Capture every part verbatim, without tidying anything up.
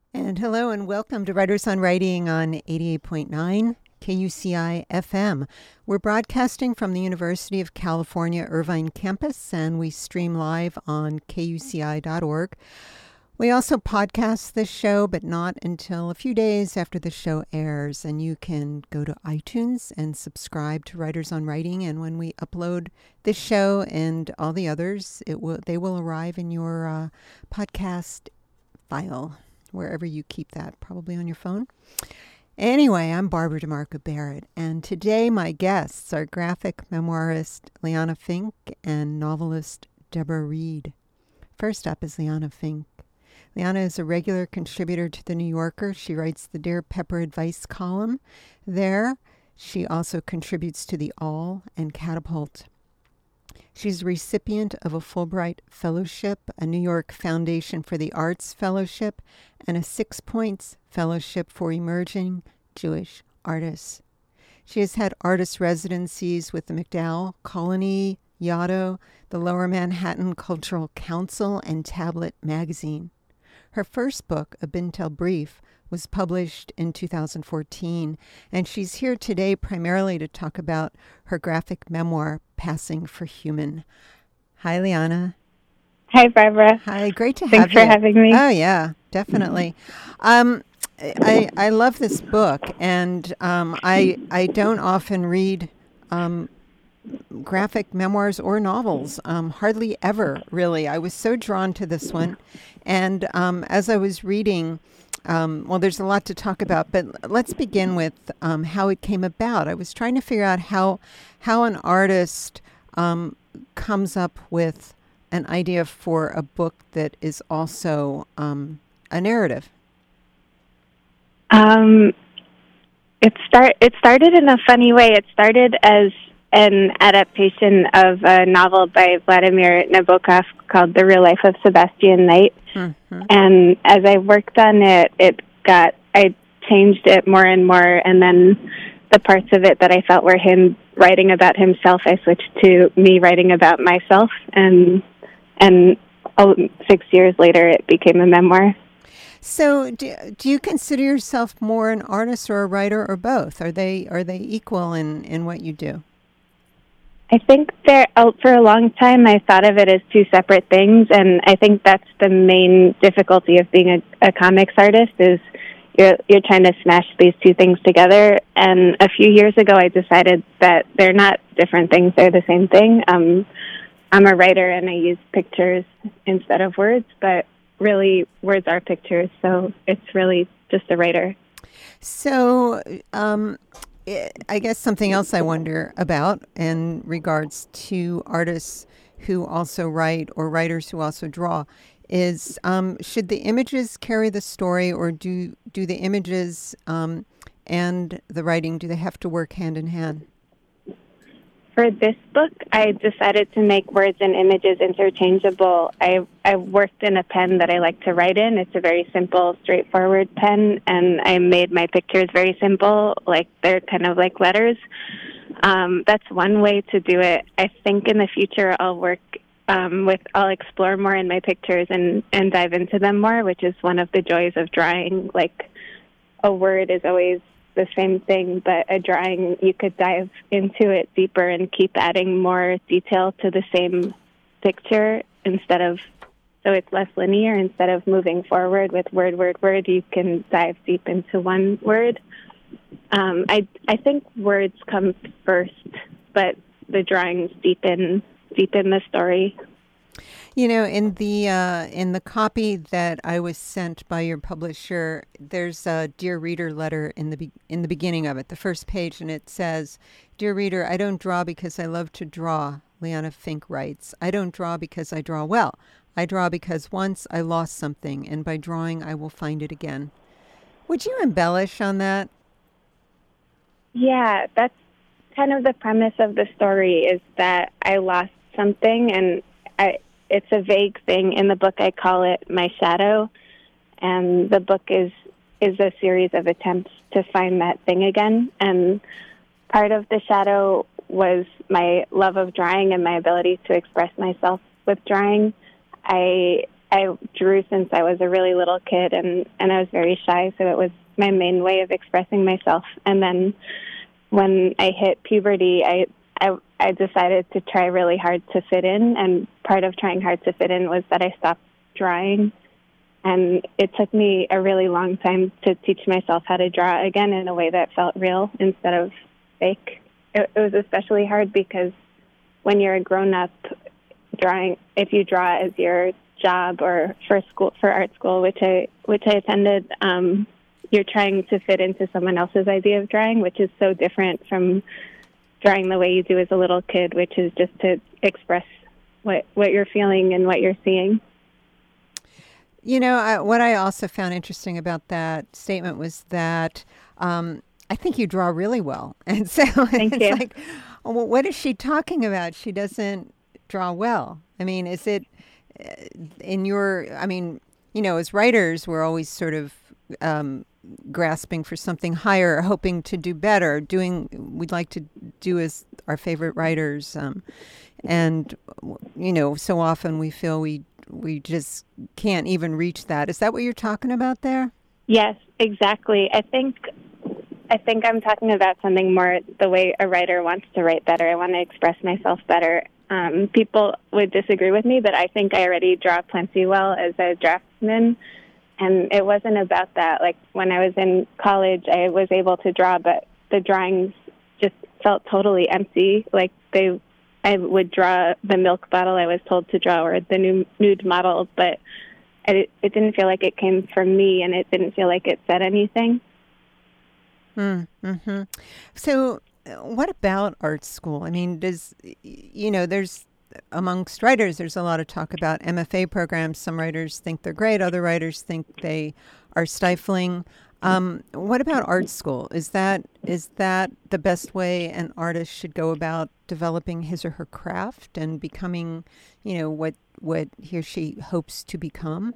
And hello and welcome to Writers on Writing on eighty-eight point nine K U C I F M. We're broadcasting from the University of California Irvine campus, and we stream live on K U C I dot org. We also podcast this show, but not until a few days after the show airs. And you can go to iTunes and subscribe to Writers on Writing. And when we upload this show and all the others, it will they will arrive in your uh, podcast file, wherever you keep that, probably on your phone. Anyway, I'm Barbara DeMarco Barrett, and today my guests are graphic memoirist Liana Finck and novelist Deborah Reed. First up is Liana Finck. Liana is a regular contributor to The New Yorker. She writes the Dear Pepper Advice column there. She also contributes to The Awl and Catapult. She's a recipient of a Fulbright Fellowship, a New York Foundation for the Arts Fellowship, and a Six Points Fellowship for Emerging Jewish Artists. She has had artist residencies with the MacDowell Colony, Yaddo, the Lower Manhattan Cultural Council, and Tablet Magazine. Her first book, A Bintel Brief, was published in two thousand fourteen, and she's here today primarily to talk about her graphic memoir, Passing for Human. Hi, Liana. Hi, Barbara. Hi, great to Thanks have you. Thanks for having me. Oh, yeah, definitely. Um, I I love this book, and um, I I don't often read um, graphic memoirs or novels, um, hardly ever, really. I was so drawn to this one, and um, as I was reading, um, well, there's a lot to talk about, but let's begin with um, how it came about. I was trying to figure out how how an artist um, comes up with an idea for a book that is also um, a narrative. Um, it start it started in a funny way. It started as an adaptation of a novel by Vladimir Nabokov called The Real Life of Sebastian Knight. Mm-hmm. And as I worked on it, it got I changed it more and more, and then the parts of it that I felt were him writing about himself, I switched to me writing about myself, and and oh, six years later, it became a memoir. So, do, do you consider yourself more an artist or a writer, or both? Are they are they equal in, in what you do? I think there, for a long time, I thought of it as two separate things, and I think that's the main difficulty of being a, a comics artist is you're you're trying to smash these two things together. And a few years ago, I decided that they're not different things; they're the same thing. Um, I'm a writer, and I use pictures instead of words, but really, words are pictures, so it's really just a writer. So, um, I guess something else I wonder about in regards to artists who also write or writers who also draw is um, should the images carry the story, or do do the images um, and the writing, do they have to work hand in hand? For this book, I decided to make words and images interchangeable. I I worked in a pen that I like to write in. It's a very simple, straightforward pen, and I made my pictures very simple, like they're kind of like letters. Um, that's one way to do it. I think in the future I'll work um, with, I'll explore more in my pictures and, and dive into them more, which is one of the joys of drawing. Like, a word is always the same thing, but a drawing, you could dive into it deeper and keep adding more detail to the same picture instead of, so it's less linear. Instead of moving forward with word, word, word, you can dive deep into one word. Um, I I think words come first, but the drawings deepen deepen the story. You know, in the uh, in the copy that I was sent by your publisher, there's a Dear Reader letter in the be- in the beginning of it, the first page, and it says, "Dear Reader, I don't draw because I love to draw." Liana Finck writes, "I don't draw because I draw well. I draw because once I lost something, and by drawing I will find it again." Would you embellish on that? Yeah, that's kind of the premise of the story, is that I lost something, and I. It's a vague thing. In the book, I call it my shadow, and the book is is a series of attempts to find that thing again. And part of the shadow was my love of drawing and my ability to express myself with drawing. I I drew since I was a really little kid, and, and I was very shy, so it was my main way of expressing myself. And then when I hit puberty, I, I, I decided to try really hard to fit in, and part of trying hard to fit in was that I stopped drawing. And it took me a really long time to teach myself how to draw again in a way that felt real instead of fake. It, it was especially hard because when you're a grown-up, drawing, if you draw as your job or for school, for art school, which I which I attended, um, you're trying to fit into someone else's idea of drawing, which is so different from drawing the way you do as a little kid, which is just to express what what you're feeling and what you're seeing. You know, I, what I also found interesting about that statement was that um, I think you draw really well. And so Thank it's you. like, well, what is she talking about? She doesn't draw well. I mean, is it in your, I mean, you know, as writers, we're always sort of um, grasping for something higher, hoping to do better, doing, we'd like to do as our favorite writers. Um, and, you know, so often we feel we we just can't even reach that. Is that what you're talking about there? Yes, exactly. I think I think I'm talking about something more the way a writer wants to write better. I want to express myself better. Um, people would disagree with me, but I think I already draw plenty well as a draftsman. And it wasn't about that. Like when I was in college, I was able to draw, but the drawings just felt totally empty. Like they I would draw the milk bottle I was told to draw or the new nude model, but I, it didn't feel like it came from me, and it didn't feel like it said anything. Mm-hmm. So what about art school? I mean, does, you know, there's, amongst writers, there's a lot of talk about M F A programs. Some writers think they're great. Other writers think they are stifling. Um, what about art school? Is that is that the best way an artist should go about developing his or her craft and becoming, you know, what what he or she hopes to become?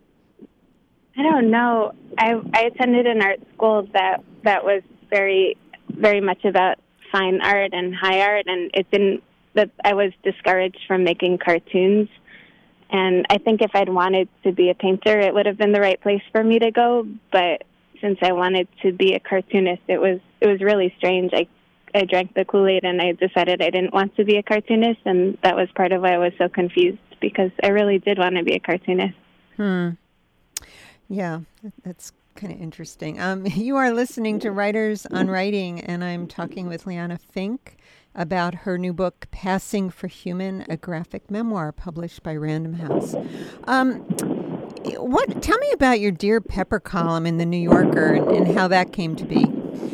I don't know. I I attended an art school that that was very very much about fine art and high art, and it didn't. That I was discouraged from making cartoons. And I think if I'd wanted to be a painter, it would have been the right place for me to go. But since I wanted to be a cartoonist, it was it was really strange. I I drank the Kool-Aid and I decided I didn't want to be a cartoonist, and that was part of why I was so confused, because I really did want to be a cartoonist. Hmm. Yeah, that's kind of interesting. Um, you are listening to Writers on Writing, and I'm talking with Liana Finck about her new book, Passing for Human, a graphic memoir published by Random House. Um, what? Tell me about your Dear Pepper column in The New Yorker and, and how that came to be.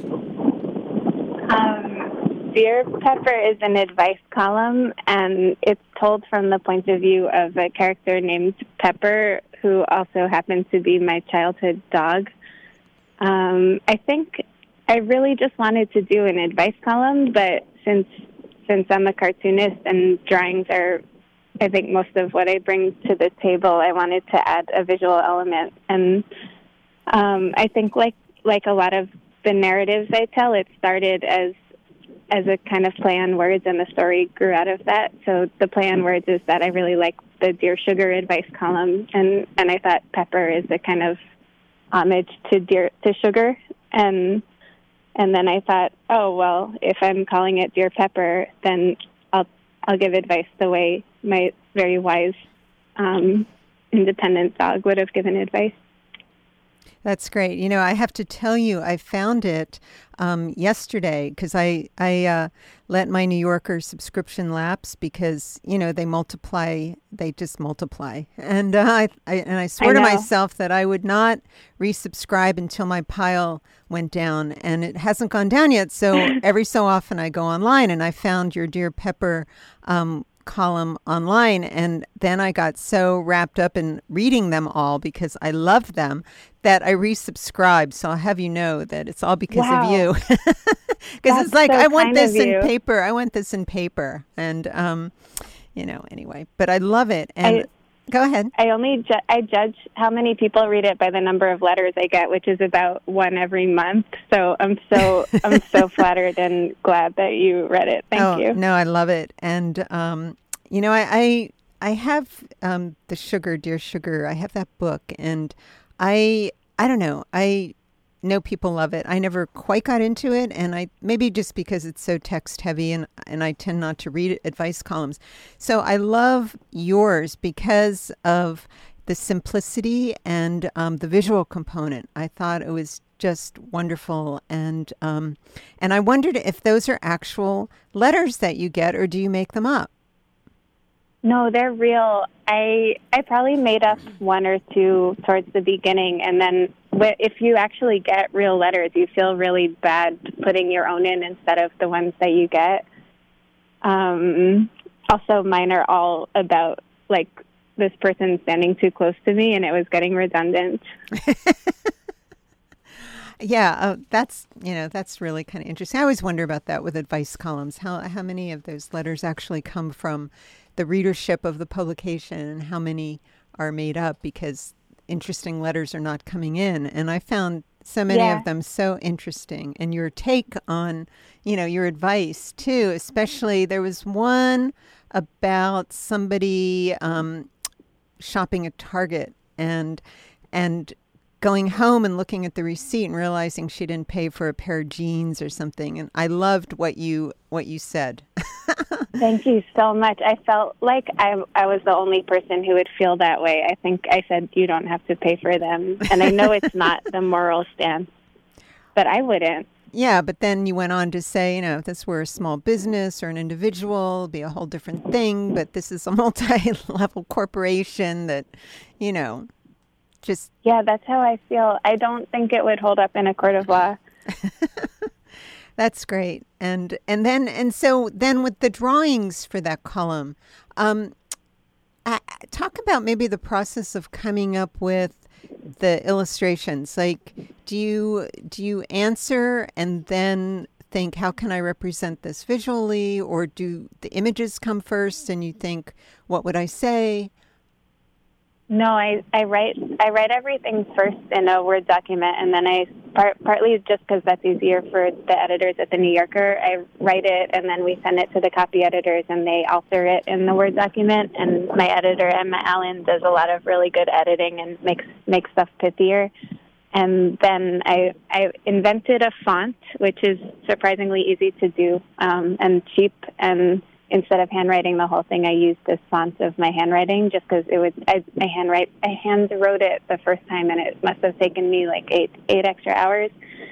Um, Dear Pepper is an advice column, and it's told from the point of view of a character named Pepper, who also happens to be my childhood dog. Um, I think I really just wanted to do an advice column, but since since I'm a cartoonist and drawings are, I think, most of what I bring to the table, I wanted to add a visual element. And um, I think like like a lot of the narratives I tell, it started as as a kind of play on words, and the story grew out of that. So the play on words is that I really like the Dear Sugar advice column, and, and I thought Pepper is a kind of homage to Dear to Sugar. And and then I thought, oh well, if I'm calling it Dear Pepper, then I'll I'll give advice the way my very wise, um, independent dog would have given advice. That's great. You know, I have to tell you, I found it um, yesterday because I I uh, let my New Yorker subscription lapse because, you know, they multiply, they just multiply. And uh, I, I and I swore I to know. myself that I would not resubscribe until my pile went down, and it hasn't gone down yet. So every so often I go online, and I found your Dear Pepper um column online, and then I got so wrapped up in reading them all because I loved them that I resubscribed. So I'll have you know that it's all because Wow. of you. Because it's like, so I want kind this of in you. paper. I want this in paper. And, um, you know, anyway, but I love it. And I- go ahead. I only ju- I judge how many people read it by the number of letters I get, which is about one every month. So I'm so I'm so flattered and glad that you read it. Thank oh, you. No, I love it. And, um, you know, I, I I have um, the Sugar, Dear Sugar. I have that book, and I I don't know. I know people love it. I never quite got into it, and I maybe just because it's so text heavy, and and I tend not to read advice columns. So I love yours because of the simplicity and um, the visual component. I thought it was just wonderful, and um, and I wondered if those are actual letters that you get, or do you make them up? No, they're real. I I probably made up one or two towards the beginning, and then wh- if you actually get real letters, you feel really bad putting your own in instead of the ones that you get. Um, also, mine are all about, like, this person standing too close to me, and it was getting redundant. Yeah, uh, that's, you know, that's really kind of interesting. I always wonder about that with advice columns, how how many of those letters actually come from the readership of the publication and how many are made up because interesting letters are not coming in. And I found so many Yeah. of them so interesting. And your take on, you know, your advice too, especially there was one about somebody um, shopping at Target and and going home and looking at the receipt and realizing she didn't pay for a pair of jeans or something. And I loved what you what you said. Thank you so much. I felt like I I was the only person who would feel that way. I think I said you don't have to pay for them. And I know it's not the moral stance, but I wouldn't. Yeah, but then you went on to say, you know, if this were a small business or an individual, it'd be a whole different thing. But this is a multi-level corporation that, you know, just... Yeah, that's how I feel. I don't think it would hold up in a court of law. That's great. And and then and so then with the drawings for that column, um, I, talk about maybe the process of coming up with the illustrations. Like, do you do you answer and then think, how can I represent this visually, or do the images come first and you think, what would I say? No, I, I write I write everything first in a Word document, and then I part, partly just because that's easier for the editors at the New Yorker. I write it, and then we send it to the copy editors, and they alter it in the Word document. And my editor, Emma Allen, does a lot of really good editing and makes makes stuff pithier. And then I I invented a font, which is surprisingly easy to do um, and cheap. And instead of handwriting the whole thing, I used this font of my handwriting just because it was I, I handwrite I hand wrote it the first time, and it must have taken me like eight eight extra hours.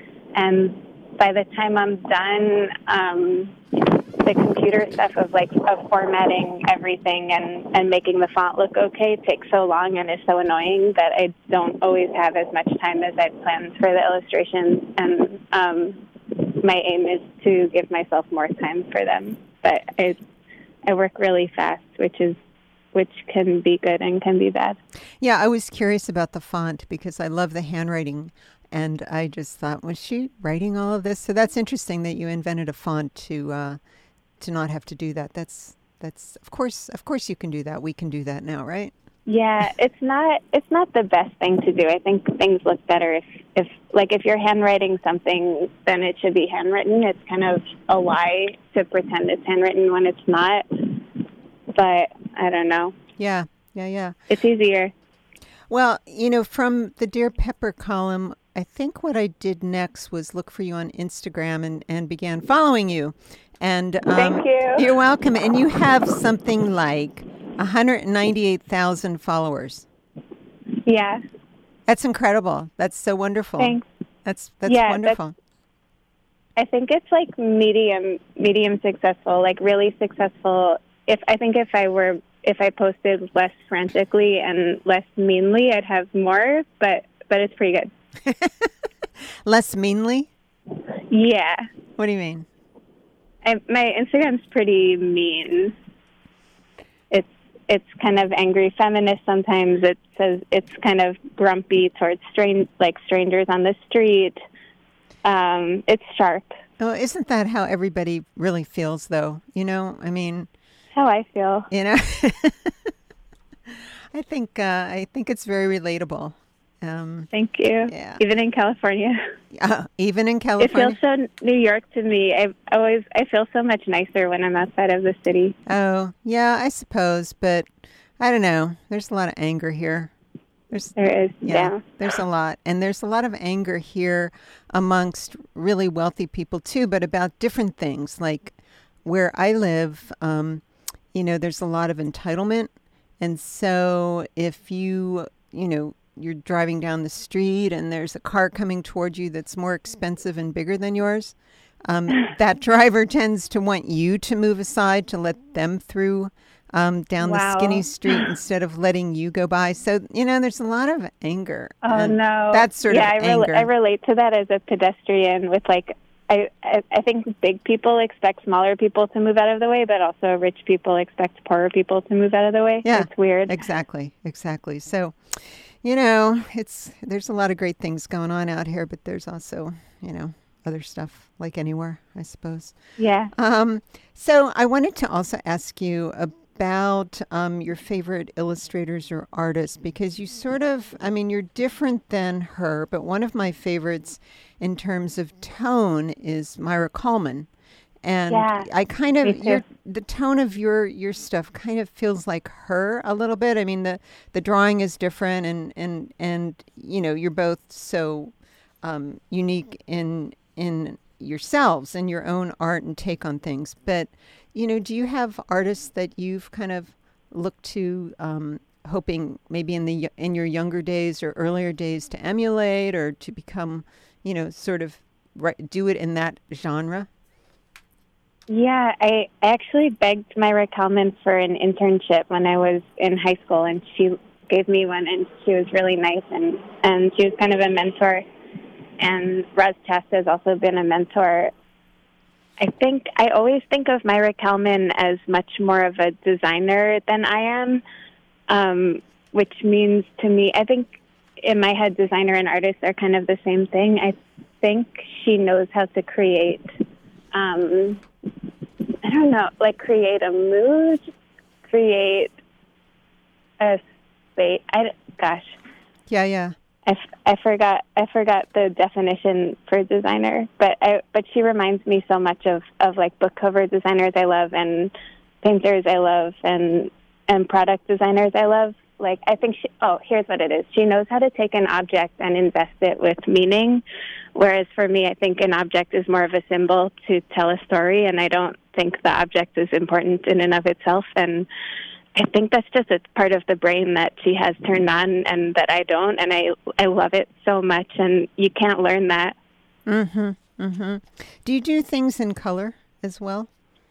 And by the time I'm done, um, the computer stuff of like of formatting everything and, and making the font look okay takes so long and is so annoying that I don't always have as much time as I'd planned for the illustrations. And um, my aim is to give myself more time for them. But I, I work really fast, which is which can be good and can be bad. Yeah, I was curious about the font because I love the handwriting, and I just thought, was she writing all of this? So that's interesting that you invented a font to uh, to not have to do that. That's that's of course of course you can do that. We can do that now, right? Yeah, it's not it's not the best thing to do. I think things look better if, if like if you're handwriting something, then it should be handwritten. It's kind of a lie to pretend it's handwritten when it's not. But I don't know. Yeah, yeah, yeah. It's easier. Well, you know, from the Dear Pepper column, I think what I did next was look for you on Instagram and, and began following you. And um, Thank you. You're welcome. And you have something like one hundred ninety-eight thousand followers. Yeah. That's incredible. That's so wonderful. Thanks. That's that's Yeah, wonderful. I think it's like medium medium successful, like really successful. If I think if I were if I posted less frantically and less meanly, I'd have more, but but it's pretty good. Less meanly? Yeah. What do you mean? I, my Instagram's pretty mean. It's it's kind of angry feminist sometimes. It says it's kind of grumpy towards strange like strangers on the street. Um, it's sharp. Oh, isn't that how everybody really feels, though? You know, I mean, How I feel. you know, I think uh, I think it's very relatable. Um, Thank you. Yeah. Even in California. uh, even in It California. feels so New York to me. I always I feel so much nicer when I'm outside of the city. Oh, yeah, I suppose, but I don't know. There's a lot of anger here. There's, There is, yeah, yeah. there's a lot. And there's a lot of anger here amongst really wealthy people too, but about different things. Like where I live, um, you know, there's a lot of entitlement. And so if you, you know, you're driving down the street and there's a car coming toward you that's more expensive and bigger than yours, um, that driver tends to want you to move aside to let them through um, down Wow. the skinny street instead of letting you go by. So, you know, there's a lot of anger. Oh, and no. That sort yeah, of I rel- anger. I relate to that as a pedestrian with, like, I, I, I think big people expect smaller people to move out of the way, but also rich people expect poorer people to move out of the way. Yeah, it's weird. Exactly, exactly. So, you know, it's there's a lot of great things going on out here, but there's also, you know, other stuff like anywhere, I suppose. Yeah. Um, so I wanted to also ask you about um, your favorite illustrators or artists, because you sort of, I mean, you're different than her, but one of my favorites in terms of tone is Myra Coleman. And Yeah, I kind me of, too. your, the tone of your, your stuff kind of feels like her a little bit. I mean, the, the drawing is different and, and, and, you know, you're both so um, unique in, in yourselves and your own art and take on things. But, you know, do you have artists that you've kind of looked to, um, hoping maybe in the in your younger days or earlier days to emulate or to become, you know, sort of right, do it in that genre? Yeah, I actually begged Myra Kalman for an internship when I was in high school, and she gave me one, and she was really nice, and, and she was kind of a mentor. And Roz Chasta has also been a mentor. I think I always think of Myra Kalman as much more of a designer than I am, um, which means to me, I think in my head, designer and artist are kind of the same thing. I think she knows how to create, um, I don't know, like create a mood, create a space. I, gosh. Yeah, yeah. I, f- I forgot I forgot the definition for designer, but I but she reminds me so much of, of like book cover designers I love and painters I love and and product designers I love. Like I think she oh here's what it is. She knows how to take an object and invest it with meaning, whereas for me I think an object is more of a symbol to tell a story, and I don't think the object is important in and of itself. And I think that's just a part of the brain that she has turned on and that I don't, and I I love it so much, and you can't learn that. Mm-hmm, mm-hmm. Do you do things in color as well?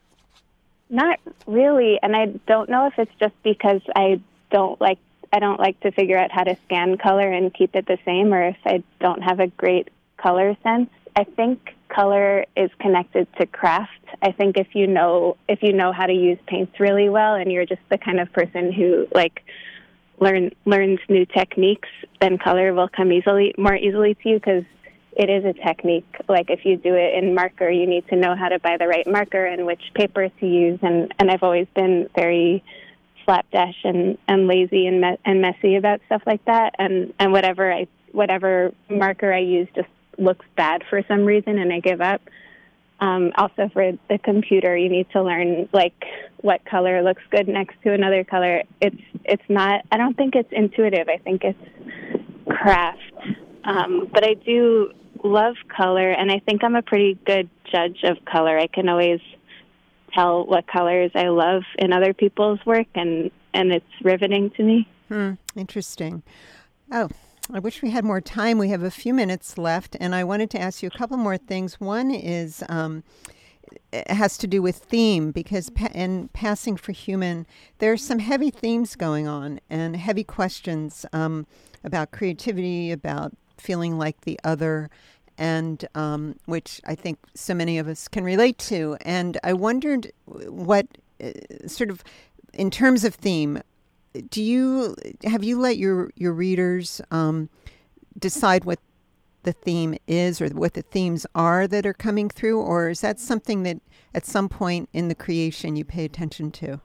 Not really, and I don't know if it's just because I don't like I don't like to figure out how to scan color and keep it the same, or if I don't have a great color sense. I think color is connected to craft. I think if you know if you know how to use paints really well, and you're just the kind of person who like learn learns new techniques, then color will come easily more easily to you, because it is a technique. Like if you do it in marker, you need to know how to buy the right marker and which paper to use. And, and I've always been very slapdash and, and lazy and me- and messy about stuff like that. And, and whatever I whatever marker I use just looks bad for some reason, and I give up. Um, also, for the computer, you need to learn like what color looks good next to another color. It's it's not. I don't think it's intuitive. I think it's craft. Um, but I do love color, and I think I'm a pretty good judge of color. I can always tell what colors I love in other people's work, and and it's riveting to me. Hmm. Interesting. Oh. I wish we had more time. We have a few minutes left, and I wanted to ask you a couple more things. One is um, it has to do with theme, because pa- in Passing for Human, there's some heavy themes going on and heavy questions um, about creativity, about feeling like the other, and um, which I think so many of us can relate to. And I wondered what uh, sort of, in terms of theme, Do you have you let your your readers um, decide what the theme is or what the themes are that are coming through, or is that something that at some point in the creation you pay attention to?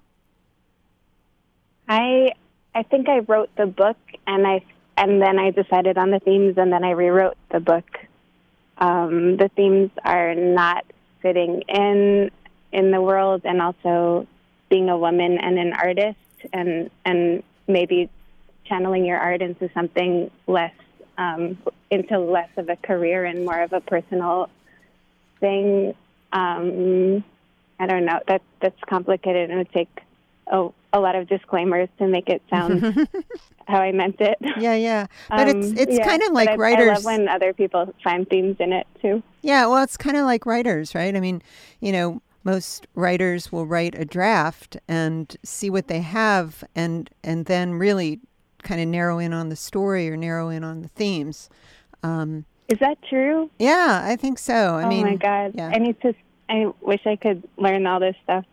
I I think I wrote the book, and I and then I decided on the themes, and then I rewrote the book. Um, the themes are not fitting in in the world, and also being a woman and an artist and and maybe channeling your art into something less, um, into less of a career and more of a personal thing. Um, I don't know. That that's complicated, and it would take a, a lot of disclaimers to make it sound how I meant it. Yeah, yeah. But um, it's it's yeah, kind of like I, writers. I love when other people find themes in it too. Yeah, well, it's kind of like writers, right? I mean, you know, most writers will write a draft and see what they have, and and then really kind of narrow in on the story or narrow in on the themes. Um, Is that true? Yeah, I think so. I oh mean, my God. Yeah. I need to, I wish I could learn all this stuff.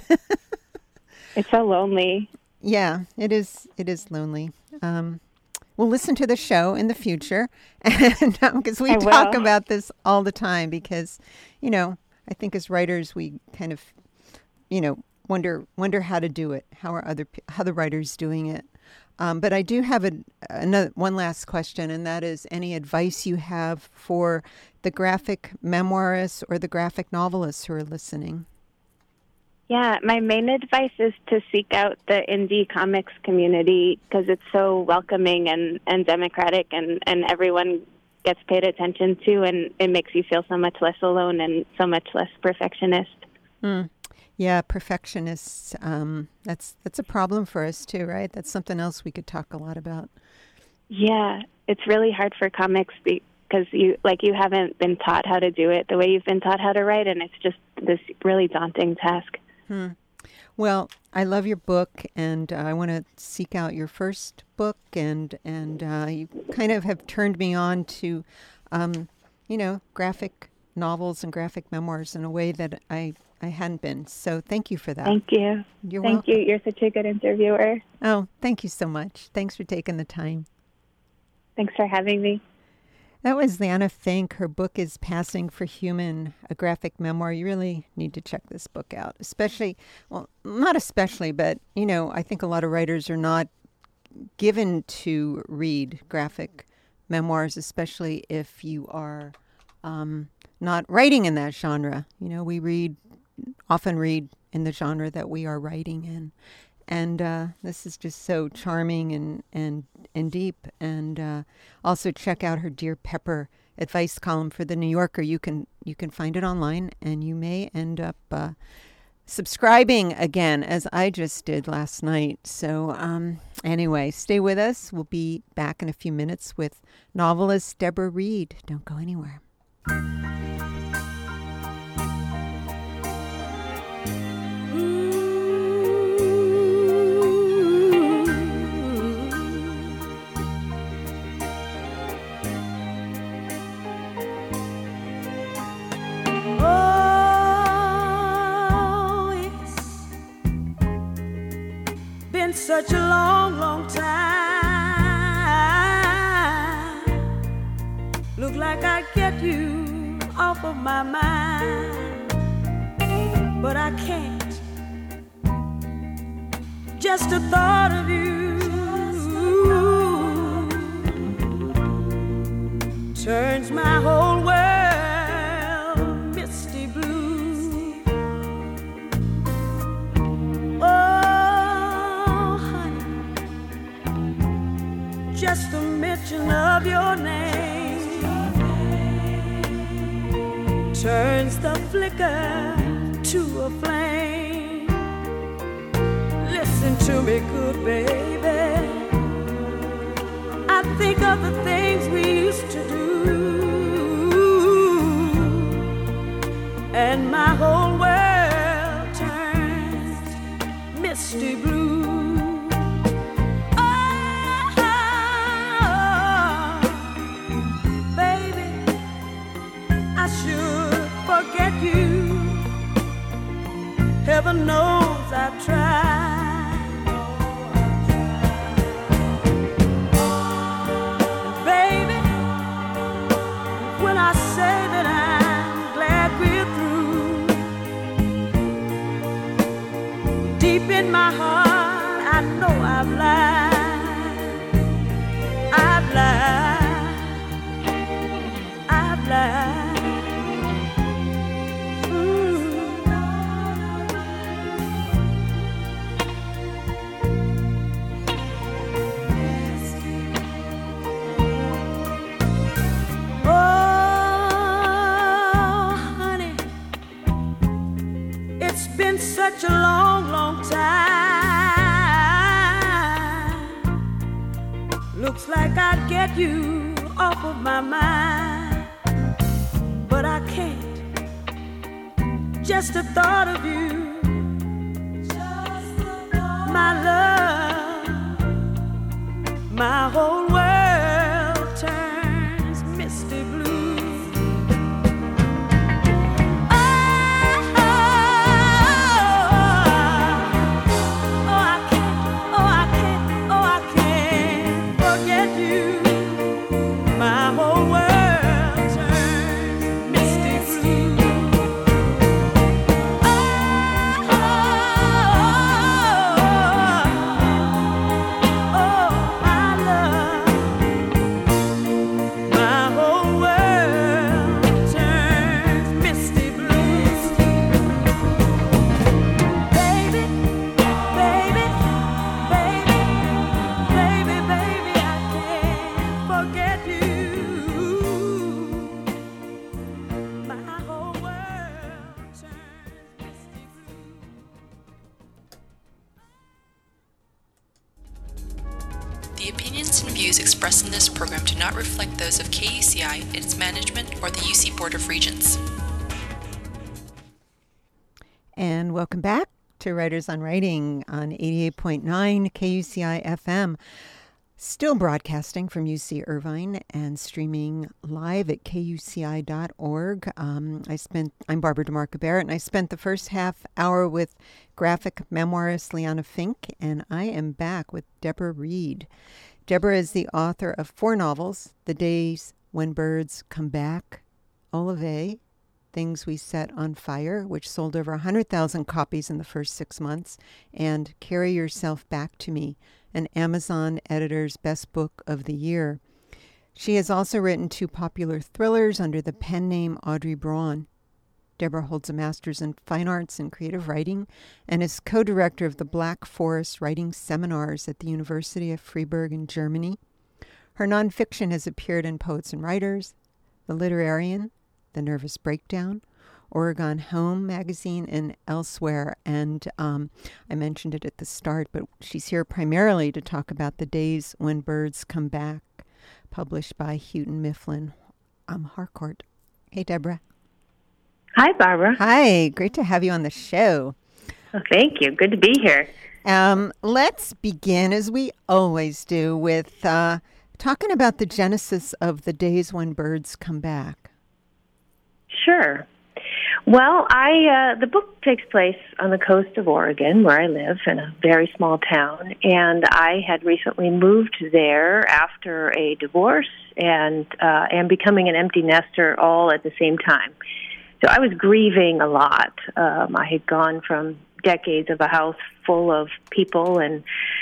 It's so lonely. Yeah, it is. It is lonely. Um, we'll listen to the show in the future, and because we I talk will. about this all the time, because, you know, I think as writers, we kind of, you know, wonder wonder how to do it. How are other pe- how the writers doing it? Um, but I do have a, another one last question, and that is any advice you have for the graphic memoirists or the graphic novelists who are listening. Yeah, my main advice is to seek out the indie comics community because it's so welcoming and, and democratic, and, and everyone gets paid attention to, and it makes you feel so much less alone and so much less perfectionist. Mm. Yeah, perfectionists. Um, that's that's a problem for us too, right? That's something else we could talk a lot about. Yeah, it's really hard for comics because you like you haven't been taught how to do it the way you've been taught how to write, and it's just this really daunting task. Hmm. Well, I love your book, and uh, I want to seek out your first book, and and uh, you kind of have turned me on to, um, you know, graphic novels and graphic memoirs in a way that I. I hadn't been. So thank you for that. Thank you. You're thank welcome. you. You're such a good interviewer. Oh, thank you so much. Thanks for taking the time. Thanks for having me. That was Anna Fink. Her book is Passing for Human, a graphic memoir. You really need to check this book out, especially, well, not especially, but, you know, I think a lot of writers are not given to read graphic memoirs, especially if you are um, not writing in that genre. You know, we read often read in the genre that we are writing in. And uh, this is just so charming and, and, and deep. And uh, also check out her Dear Pepper advice column for The New Yorker. You can you can find it online, and you may end up uh, subscribing again, as I just did last night. So um, anyway, stay with us. We'll be back in a few minutes with novelist Deborah Reed. Don't go anywhere. Such a long, long time. Look like I get you off of my mind, but I can't. Just the thought of you turns my whole world misty blue. Oh, just the mention of your name turns the flicker to a flame. Listen to me, good baby. I think of the things we used to do, and my whole world turns misty blue. Heaven knows I've tried. Baby, when I say that I'm glad we're through, deep in my heart I know I've lied. I've lied. I've lied. such a long, long time. Looks like I'd get you off of my mind, but I can't. Just the thought of you, my love, my whole world turns misty blue. Oh, oh, oh, I can't, oh, I can't, oh, I can't forget you. My whole world turns misty blue. The opinions and views expressed in this program do not reflect those of K U C I, its management, or the U C Board of Regents. And welcome back to Writers on Writing on eighty-eight point nine K U C I F M. Still broadcasting from U C Irvine and streaming live at K U C I dot org. Um, I spent, I'm Barbara DeMarco Barrett, and I spent the first half hour with graphic memoirist Liana Fink, and I am back with Deborah Reed. Deborah is the author of four novels: The Days When Birds Come Back, Olivet, Things We Set on Fire, which sold over one hundred thousand copies in the first six months, and Carry Yourself Back to Me, an Amazon editor's best book of the year. She has also written two popular thrillers under the pen name Audrey Braun. Deborah holds a master's in fine arts and creative writing and is co-director of the Black Forest Writing Seminars at the University of Freiburg in Germany. Her nonfiction has appeared in Poets and Writers, The Literarian, The Nervous Breakdown, Oregon Home magazine, and elsewhere. And um, I mentioned it at the start, but she's here primarily to talk about The Days When Birds Come Back, published by Houghton Mifflin um, Harcourt. Hey, Deborah. Hi, Barbara. Hi, great to have you on the show. Oh, thank you. Good to be here. Um, let's begin, as we always do, with uh, talking about the genesis of The Days When Birds Come Back. Sure. Well, I uh, the book takes place on the coast of Oregon, where I live, in a very small town, and I had recently moved there after a divorce and uh, and becoming an empty nester all at the same time. So I was grieving a lot. Um, I had gone from decades of a house full of people and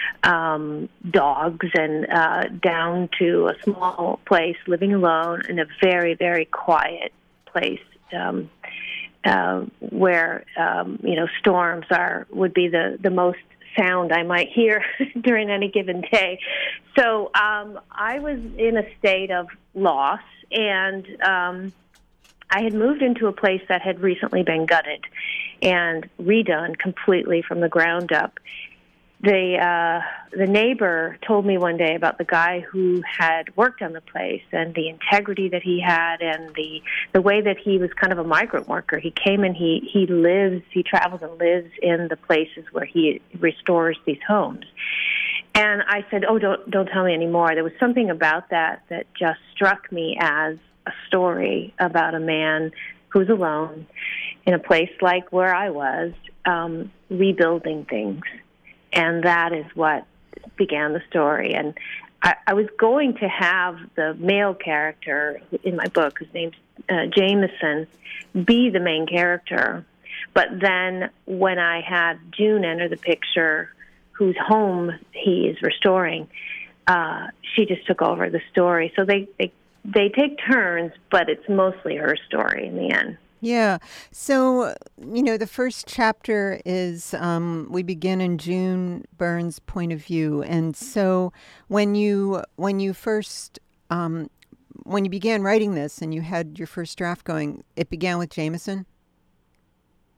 um, dogs and uh, down to a small place, living alone in a very, very quiet place um, uh, where, um, you know, storms are would be the, the most sound I might hear during any given day. So um, I was in a state of loss, and um I had moved into a place that had recently been gutted and redone completely from the ground up. The uh, the neighbor told me one day about the guy who had worked on the place and the integrity that he had, and the the way that he was kind of a migrant worker. He came and he he lives, he travels and lives in the places where he restores these homes. And I said, "Oh, don't don't tell me anymore." There was something about that that just struck me as a story about a man who's alone in a place like where I was, um, rebuilding things. And that is what began the story. And I, I was going to have the male character in my book, whose name's uh, Jameson, be the main character. But then when I had June enter the picture, whose home he is restoring, uh, she just took over the story. So they, they They take turns, but it's mostly her story in the end. Yeah. So, you know, the first chapter is, um, we begin in June Burns' point of view. And so when you, when you first, um, when you began writing this and you had your first draft going, it began with Jameson?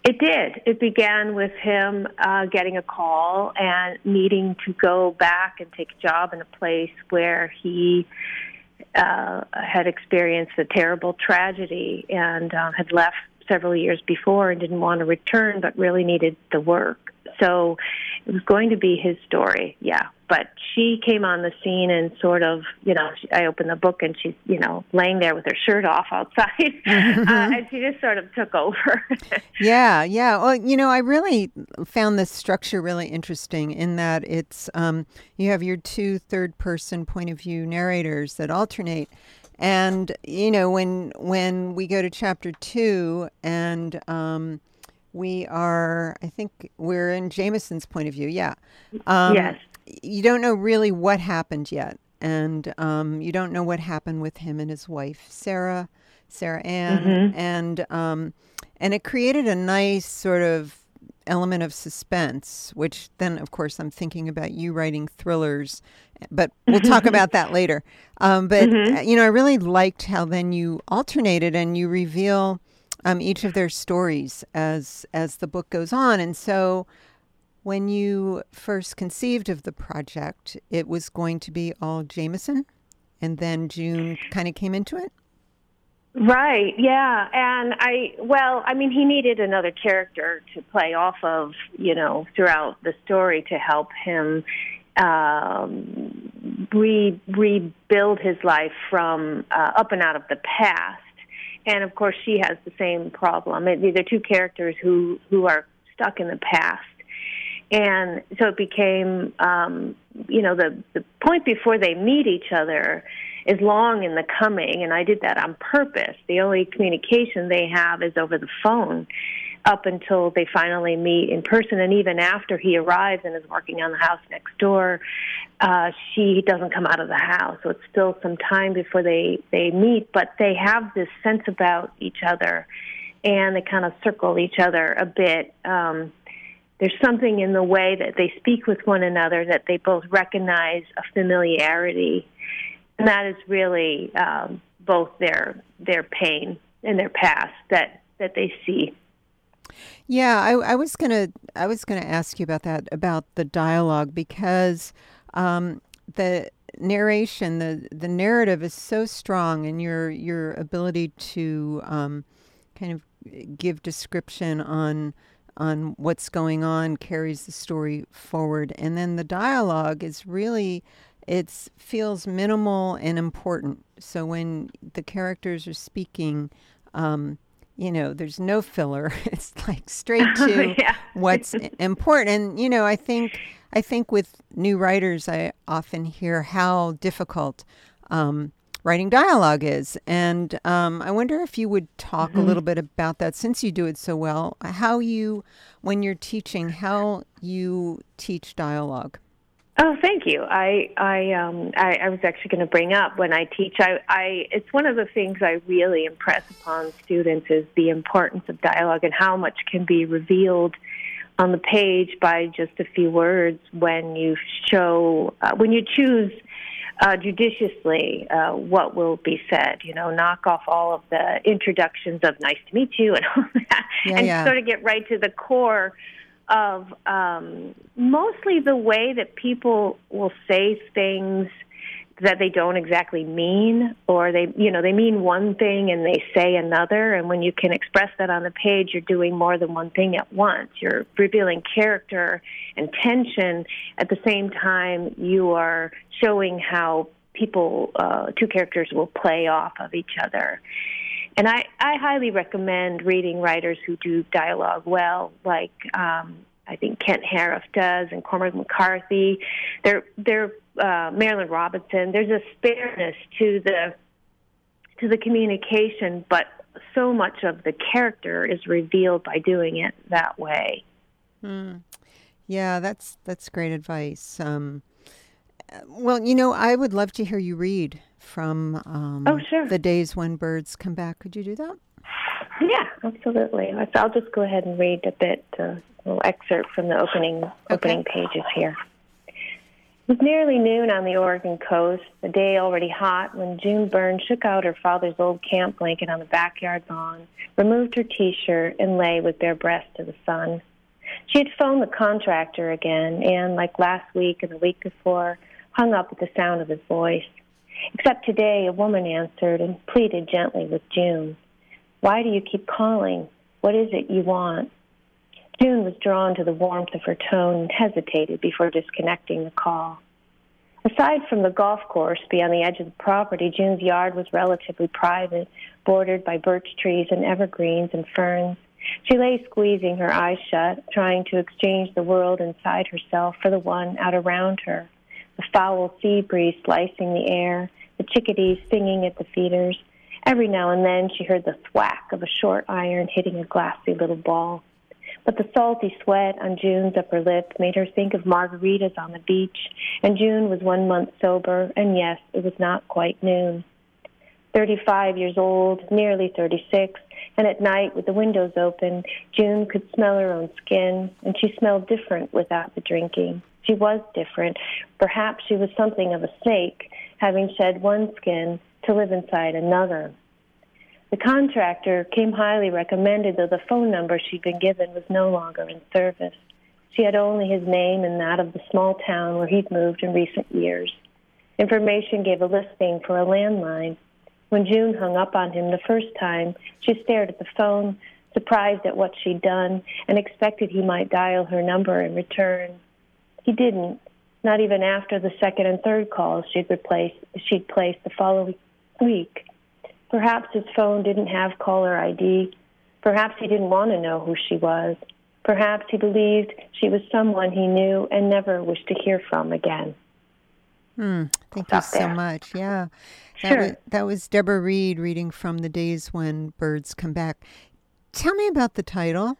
It did. It began with him uh, getting a call and needing to go back and take a job in a place where he uh, had experienced a terrible tragedy and uh, had left several years before and didn't want to return, but really needed the work. So it was going to be his story, yeah. But she came on the scene and sort of, you know, I opened the book and she's, you know, laying there with her shirt off outside. Mm-hmm. uh, and she just sort of took over. yeah, yeah. Well, you know, I really found this structure really interesting in that it's, um, you have your two third-person point of view narrators that alternate. And, you know, when when we go to chapter two and um, we are, I think we're in Jameson's point of view, yeah. Um, yes. You don't know really what happened yet. And um, you don't know what happened with him and his wife, Sarah, Sarah Ann. Mm-hmm. And, um, and it created a nice sort of element of suspense, which then, of course, I'm thinking about you writing thrillers, but we'll talk about that later. Um, but, mm-hmm. you know, I really liked how then you alternated and you reveal um, each of their stories as as the book goes on. And so when you first conceived of the project, it was going to be all Jameson, and then June kind of came into it? Right, yeah. And I, well, I mean, he needed another character to play off of, you know, throughout the story to help him um, re- rebuild his life from uh, up and out of the past. And, of course, she has the same problem. These are two characters who, who are stuck in the past. And so it became, um, you know, the, the point before they meet each other is long in the coming, and I did that on purpose. The only communication they have is over the phone up until they finally meet in person. And even after he arrives and is working on the house next door, uh, she doesn't come out of the house. So it's still some time before they, they meet, but they have this sense about each other, and they kind of circle each other a bit. Um, there's something in the way that they speak with one another that they both recognize a familiarity. And that is really um, both their their pain and their past that, that they see. Yeah, I, I was gonna I was gonna ask you about that, about the dialogue, because um, the narration, the the narrative is so strong, and your your ability to um, kind of give description on on what's going on carries the story forward, and then the dialogue is really. It feels minimal and important. So when the characters are speaking, um, you know, there's no filler. It's like straight to yeah. what's important. And, you know, I think I think with new writers, I often hear how difficult um, writing dialogue is. And um, I wonder if you would talk mm-hmm. a little bit about that, since you do it so well, how you, when you're teaching, how you teach dialogue. Oh, thank you. I I um I, I was actually going to bring up when I teach. I, I it's one of the things I really impress upon students is the importance of dialogue and how much can be revealed on the page by just a few words when you show uh, when you choose uh, judiciously uh, what will be said. You know, knock off all of the introductions of "nice to meet you" and all that, yeah, and yeah. sort of get right to the core of um, mostly the way that people will say things that they don't exactly mean, or they, you know, they mean one thing and they say another. And when you can express that on the page, you're doing more than one thing at once. You're revealing character and tension. At the same time, you are showing how people, uh, two characters will play off of each other. And I, I highly recommend reading writers who do dialogue well, like um, I think Kent Harif does, and Cormac McCarthy. They're they're uh, Marilyn Robinson. There's a spareness to the to the communication, but so much of the character is revealed by doing it that way. Mm. Yeah, that's that's great advice. Um, well, you know, I would love to hear you read from um, oh, sure. The Days When Birds Come Back. Could you do that? Yeah, absolutely. I'll just go ahead and read a bit, uh, a little excerpt from the opening okay. opening pages here. It was nearly noon on the Oregon coast, the day already hot, when June Byrne shook out her father's old camp blanket on the backyard lawn, removed her T-shirt, and lay with bare breast to the sun. She had phoned the contractor again and, like last week and the week before, hung up at the sound of his voice. Except today, a woman answered and pleaded gently with June. "Why do you keep calling? What is it you want?" June was drawn to the warmth of her tone and hesitated before disconnecting the call. Aside from the golf course beyond the edge of the property, June's yard was relatively private, bordered by birch trees and evergreens and ferns. She lay squeezing her eyes shut, trying to exchange the world inside herself for the one out around her. The foul sea breeze slicing the air, the chickadees singing at the feeders. Every now and then she heard the thwack of a short iron hitting a glassy little ball. But the salty sweat on June's upper lip made her think of margaritas on the beach, and June was one month sober, and yes, it was not quite noon. Thirty-five years old, nearly thirty-six, and at night with the windows open, June could smell her own skin, and she smelled different without the drinking. She was different. Perhaps she was something of a snake, having shed one skin to live inside another. The contractor came highly recommended, though the phone number she'd been given was no longer in service. She had only his name and that of the small town where he'd moved in recent years. Information gave a listing for a landline. When June hung up on him the first time, she stared at the phone, surprised at what she'd done, and expected he might dial her number in return. He didn't, not even after the second and third calls she'd replaced, she'd placed the following week. Perhaps his phone didn't have caller I D. Perhaps he didn't want to know who she was. Perhaps he believed she was someone he knew and never wished to hear from again. Hmm. Thank you so there. much. Yeah. That Sure. was, that was Deborah Reed reading from The Days When Birds Come Back. Tell me about the title.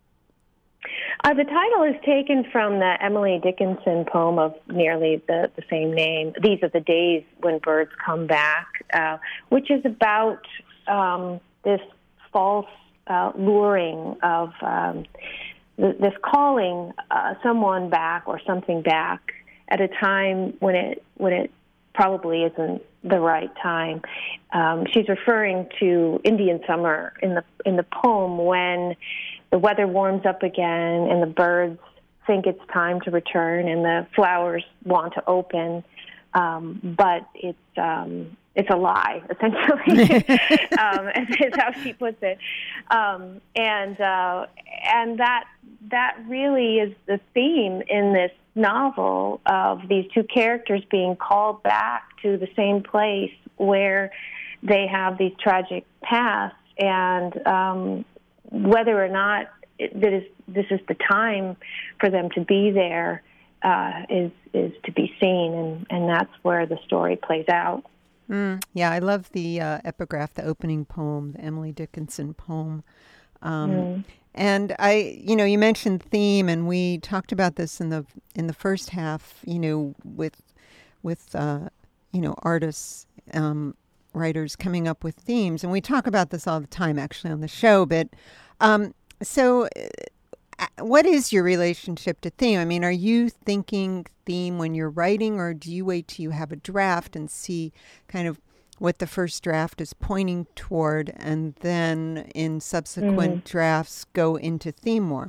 Uh, the title is taken from the Emily Dickinson poem of nearly the, the same name, These Are the Days When Birds Come Back, uh, which is about um, this false uh, luring of um, th- this calling uh, someone back or something back at a time when it when it probably isn't the right time. Um, she's referring to Indian summer in the in the poem when the weather warms up again and the birds think it's time to return and the flowers want to open, um, but it's um, it's a lie, essentially, um, is how she puts it. Um, and uh, and that that really is the theme in this novel of these two characters being called back to the same place where they have these tragic pasts, and um, whether or not it, that is this is the time for them to be there uh, is is to be seen, and, and that's where the story plays out. Mm, yeah, I love the uh, epigraph, the opening poem, the Emily Dickinson poem. Um, Mm. And I, you know, you mentioned theme, and we talked about this in the in the first half. You know, with with uh, you know artists, um, writers coming up with themes, and we talk about this all the time, actually, on the show. But um, so, uh, what is your relationship to theme? I mean, are you thinking theme when you're writing, or do you wait till you have a draft and see kind of what the first draft is pointing toward, and then in subsequent Mm. drafts go into theme more?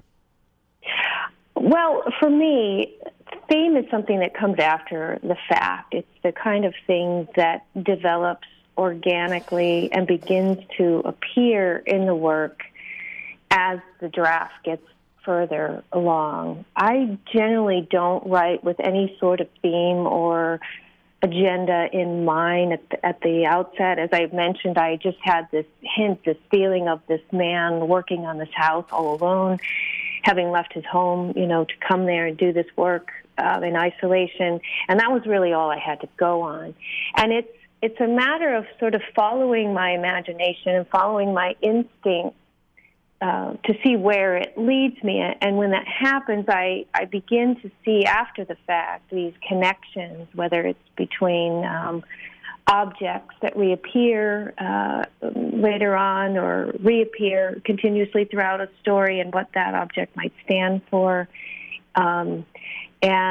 Well, for me, theme is something that comes after the fact. It's the kind of thing that develops organically and begins to appear in the work as the draft gets further along. I generally don't write with any sort of theme or agenda in mind at the, at the outset. As I mentioned, I just had this hint, this feeling of this man working on this house all alone, having left his home, you know, to come there and do this work uh, in isolation. And that was really all I had to go on. And it's it's a matter of sort of following my imagination and following my instinct Uh, to see where it leads me. And when that happens, I, I begin to see after the fact these connections, whether it's between um, objects that reappear uh, later on or reappear continuously throughout a story and what that object might stand for. Um, and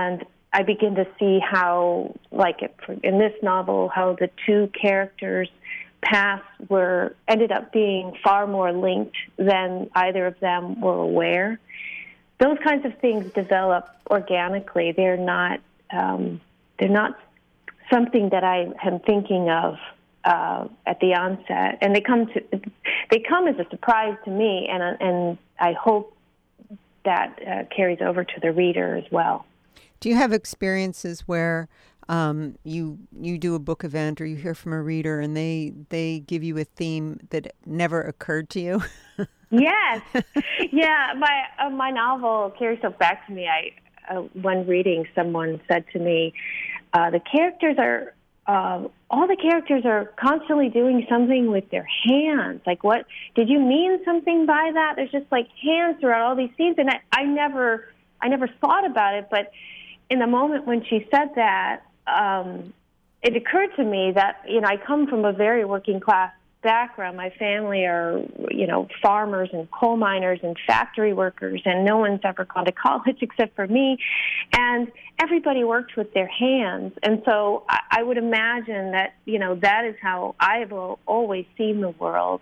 I begin to see how, like it, in this novel, how the two characters' paths were ended up being far more linked than either of them were aware. Those kinds of things develop organically. They're not um, they're not something that I am thinking of uh, at the onset, and they come to they come as a surprise to me, and and I hope that uh, carries over to the reader as well. Do you have experiences where um, you you do a book event or you hear from a reader and they they give you a theme that never occurred to you? Yes, yeah. My uh, my novel carries so back to me. I uh, when reading, someone said to me, uh, "The characters are uh, all the characters are constantly doing something with their hands. Like, what did you mean something by that? There's just like hands throughout all these scenes." And I, I never I never thought about it, but in the moment when she said that, um, it occurred to me that, you know, I come from a very working class background. My family are, you know, farmers and coal miners and factory workers, and no one's ever gone to college except for me. And everybody worked with their hands. And so I, I would imagine that, you know, that is how I have always seen the world,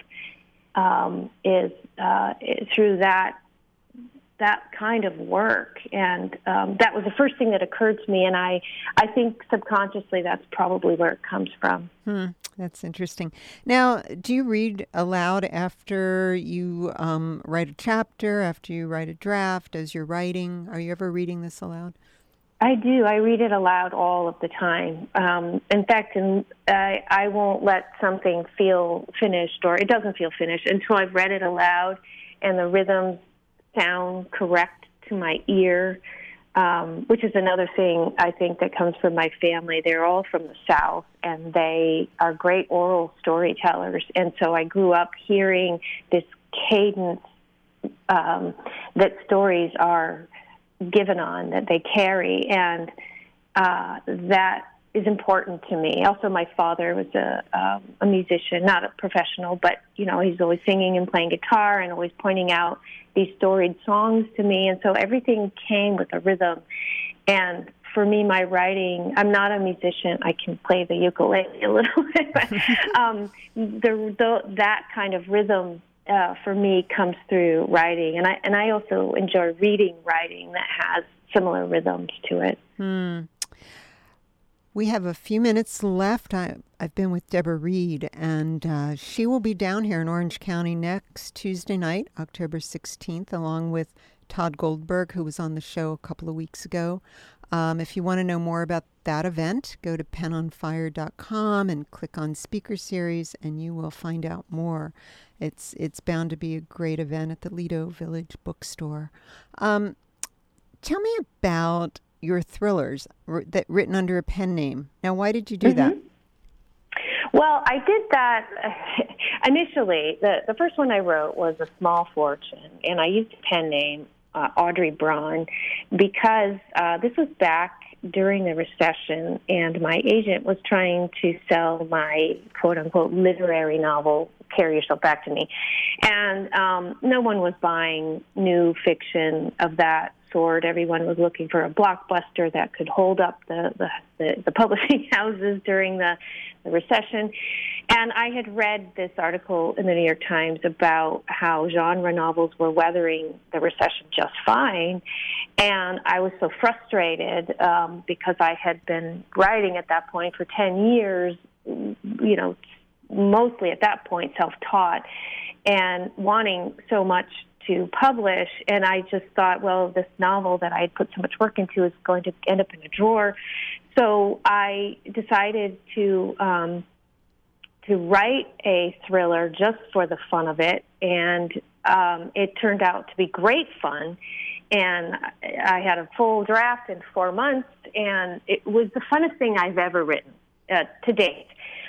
um, is uh, through that that kind of work. And um, that was the first thing that occurred to me, and I, I think subconsciously that's probably where it comes from. Hmm, that's interesting. Now, do you read aloud after you um, write a chapter, after you write a draft, as you're writing? Are you ever reading this aloud? I do. I read it aloud all of the time. Um, in fact, in, I, I won't let something feel finished, or it doesn't feel finished, until I've read it aloud and the rhythms sound correct to my ear, um, which is another thing I think that comes from my family. They're all from the South, and they are great oral storytellers. And so I grew up hearing this cadence um, that stories are given on, that they carry, and uh, that is important to me. Also, my father was a um, a musician, not a professional, but, you know, he's always singing and playing guitar and always pointing out these storied songs to me. And so everything came with a rhythm. And for me, my writing, I'm not a musician. I can play the ukulele a little bit, but um, the, the, that kind of rhythm uh, for me comes through writing. And I, and I also enjoy reading writing that has similar rhythms to it. Hmm. We have a few minutes left. I, I've been with Deborah Reed, and uh, she will be down here in Orange County next Tuesday night, October sixteenth, along with Todd Goldberg, who was on the show a couple of weeks ago. Um, if you want to know more about that event, go to pen on fire dot com and click on Speaker Series, and you will find out more. It's it's bound to be a great event at the Lido Village Bookstore. Um, tell me about your thrillers r- that written under a pen name. Now, why did you do mm-hmm. that? Well, I did that uh, initially. The, the first one I wrote was A Small Fortune, and I used a pen name, uh, Audrey Braun, because uh, this was back during the recession, and my agent was trying to sell my quote-unquote literary novel, Carry Yourself Back to Me. And um, no one was buying new fiction of that sort. Everyone was looking for a blockbuster that could hold up the, the, the, the publishing houses during the, the recession. And I had read this article in the New York Times about how genre novels were weathering the recession just fine. And I was so frustrated um, because I had been writing at that point for ten years, you know, mostly at that point self-taught, and wanting so much to publish. And I just thought, well, this novel that I had put so much work into is going to end up in a drawer. So I decided to um, to write a thriller just for the fun of it, and um, it turned out to be great fun. And I had a full draft in four months, and it was the funnest thing I've ever written uh, to date.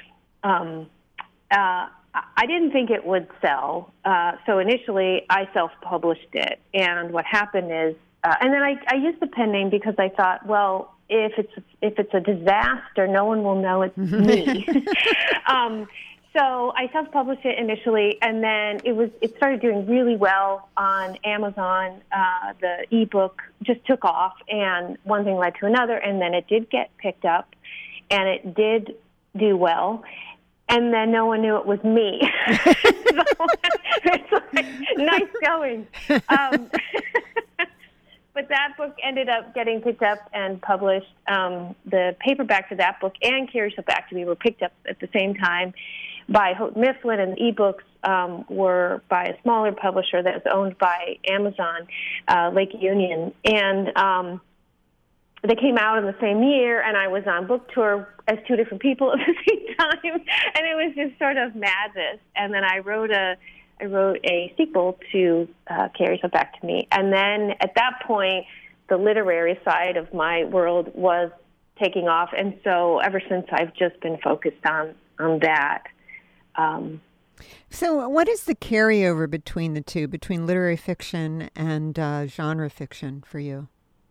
Um, uh, I didn't think it would sell, uh, so initially I self-published it. And what happened is, uh, and then I, I used the pen name because I thought, well, if it's if it's a disaster, no one will know it's me. um, so I self-published it initially, and then it was it started doing really well on Amazon. Uh, the ebook just took off, and one thing led to another, and then it did get picked up, and it did do well. And then no one knew it was me. So it's like, nice going. Um, but that book ended up getting picked up and published. Um, the paperback for that book and Carry Yourself Back to Me were picked up at the same time by Houghton Mifflin, and the ebooks um, were by a smaller publisher that was owned by Amazon, uh, Lake Union. And um, they came out in the same year, and I was on book tour as two different people at the same time, and it was just sort of madness. And then I wrote a, I wrote a sequel to uh, Carry Yourself Back to Me, and then at that point, the literary side of my world was taking off, and so ever since I've just been focused on on that. Um, so, what is the carryover between the two, between literary fiction and uh, genre fiction for you?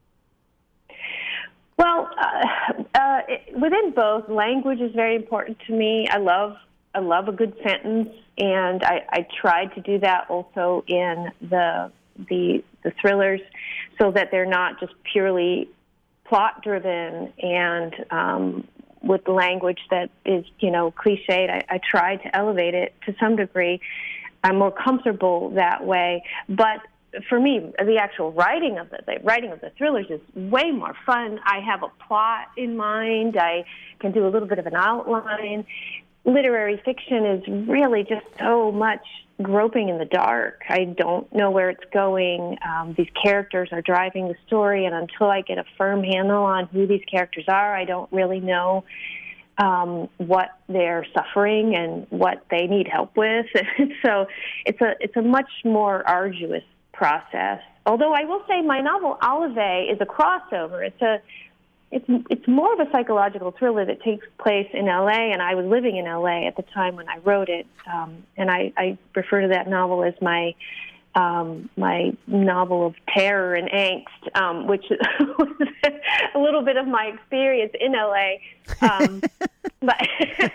Well, uh, uh, it, within both, language is very important to me. I love I love a good sentence, and I, I tried to do that also in the the the thrillers, so that they're not just purely plot driven and um, with language that is, you know, cliched. I, I tried to elevate it to some degree. I'm more comfortable that way, but for me, the actual writing of the, the writing of the thrillers is way more fun. I have a plot in mind. I can do a little bit of an outline. Literary fiction is really just so much groping in the dark. I don't know where it's going. Um, these characters are driving the story, and until I get a firm handle on who these characters are, I don't really know um, what they're suffering and what they need help with. So it's a it's a much more arduous process. Although I will say my novel Olive is a crossover. It's a it's it's more of a psychological thriller that takes place in L A, and I was living in L A at the time when I wrote it. Um, and I, I refer to that novel as my um, my novel of terror and angst, um, which was a little bit of my experience in L A. Um, but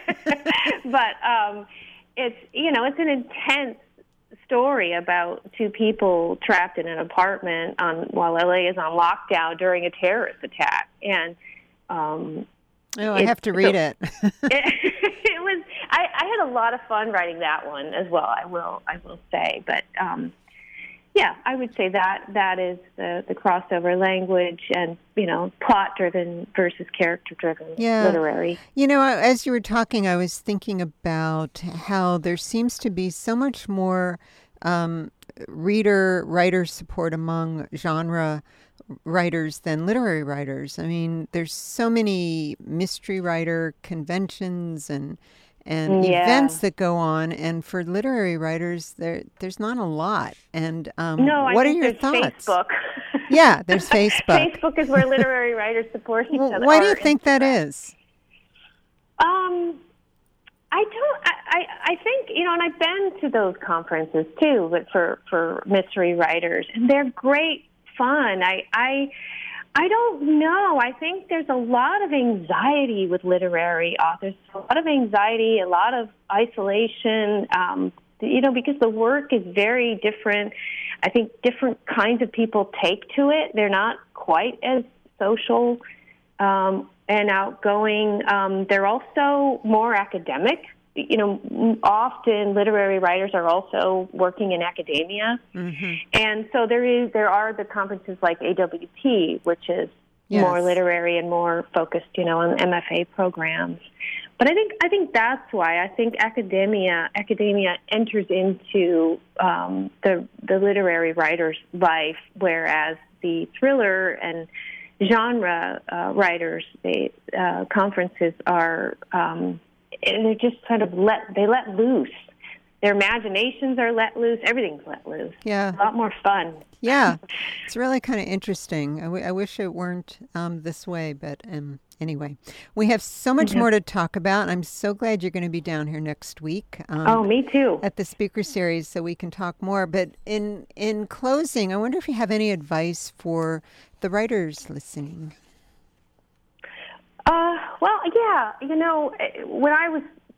but um, it's you know it's an intense story about two people trapped in an apartment on, while L A is on lockdown during a terrorist attack. And um, oh, I have to read so, it. it. It was. I, I had a lot of fun writing that one as well. I will. I will say, but um, yeah, I would say that that is the, the crossover language and you know plot driven versus character driven yeah. literary. You know, as you were talking, I was thinking about how there seems to be so much more um, reader writer support among genre writers than literary writers. I mean, there's so many mystery writer conventions and and yeah. events that go on, and for literary writers, there there's not a lot. And um, no, I what are think your there's thoughts? Facebook. Yeah, there's Facebook. Facebook is where literary writers support each well, other. Why do you think that is? Um, I don't. I, I I think you know, and I've been to those conferences too, but for for mystery writers, and they're great fun. I I. I don't know. I think there's a lot of anxiety with literary authors, a lot of anxiety, a lot of isolation, um, you know, because the work is very different. I think different kinds of people take to it. They're not quite as social um, and outgoing. Um, they're also more academic. You know, often literary writers are also working in academia, mm-hmm. and so there is there are the conferences like A W P, which is yes. more literary and more focused, you know, on M F A programs. But I think I think that's why I think academia academia enters into um, the the literary writer's life, whereas the thriller and genre uh, writers, the uh, conferences are. Um, And they're just kind of let, they let loose. Their imaginations are let loose. Everything's let loose. Yeah. It's a lot more fun. Yeah. It's really kind of interesting. I, w- I wish it weren't um, this way, but um, anyway. We have so much mm-hmm. more to talk about. I'm so glad you're going to be down here next week. Um, oh, me too. At the speaker series so we can talk more. But in, in closing, I wonder if you have any advice for the writers listening. Uh, well, yeah, you know, when I was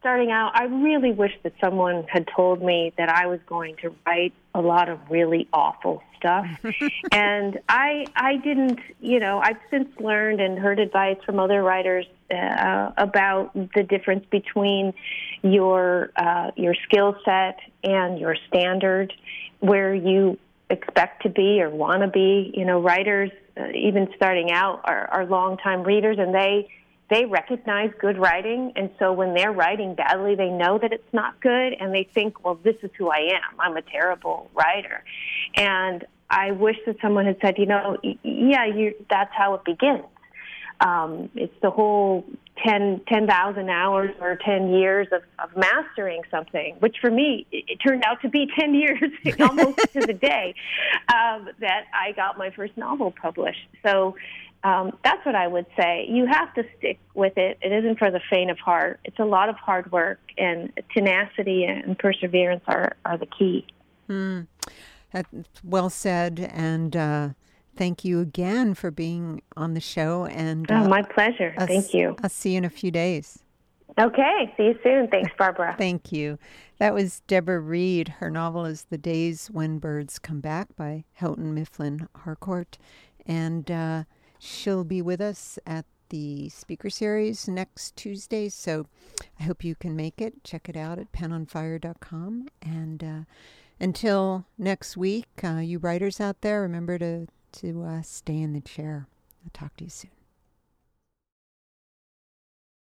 starting out, I really wish that someone had told me that I was going to write a lot of really awful stuff. And I I didn't, you know, I've since learned and heard advice from other writers uh, about the difference between your uh, your skill set and your standard, where you expect to be or want to be. You know, writers, uh, even starting out, are, are longtime readers, and they they recognize good writing, and so when they're writing badly, they know that it's not good, and they think, well, this is who I am. I'm a terrible writer. And I wish that someone had said, you know, yeah, you, that's how it begins. Um, it's the whole ten thousand hours or ten years of, of mastering something, which for me, it, it turned out to be ten years, almost to the day, um, that I got my first novel published. So um, that's what I would say. You have to stick with it. It isn't for the faint of heart. It's a lot of hard work, and tenacity and perseverance are, are the key. Mm. That's well said, and uh, thank you again for being on the show. And uh, oh, my pleasure. I'll, Thank you. I'll see you in a few days. Okay. See you soon. Thanks, Barbara. Thank you. That was Deborah Reed. Her novel is The Days When Birds Come Back by Houghton Mifflin Harcourt. And uh, she'll be with us at the speaker series next Tuesday. So I hope you can make it. Check it out at pen on fire dot com. And uh, until next week, uh, you writers out there, remember to, to uh, stay in the chair. I'll talk to you soon.